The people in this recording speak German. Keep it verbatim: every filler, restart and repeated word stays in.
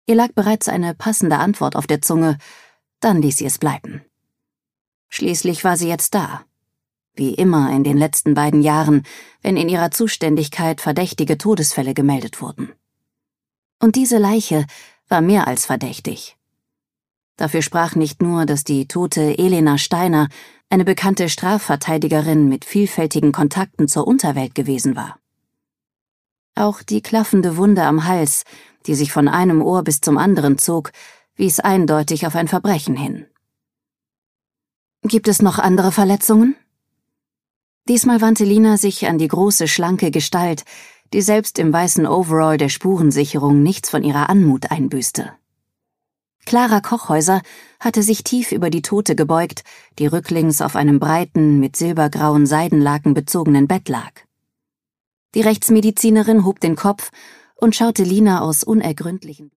Ihr lag bereits eine passende Antwort auf der Zunge, dann ließ sie es bleiben. Schließlich war sie jetzt da. Wie immer in den letzten beiden Jahren, wenn in ihrer Zuständigkeit verdächtige Todesfälle gemeldet wurden. Und diese Leiche war mehr als verdächtig. Dafür sprach nicht nur, dass die tote Elena Steiner eine bekannte Strafverteidigerin mit vielfältigen Kontakten zur Unterwelt gewesen war. Auch die klaffende Wunde am Hals, die sich von einem Ohr bis zum anderen zog, wies eindeutig auf ein Verbrechen hin. »Gibt es noch andere Verletzungen?« Diesmal wandte Lina sich an die große, schlanke Gestalt, die selbst im weißen Overall der Spurensicherung nichts von ihrer Anmut einbüßte. Clara Kochhäuser hatte sich tief über die Tote gebeugt, die rücklings auf einem breiten, mit silbergrauen Seidenlaken bezogenen Bett lag. Die Rechtsmedizinerin hob den Kopf und schaute Lina aus unergründlichen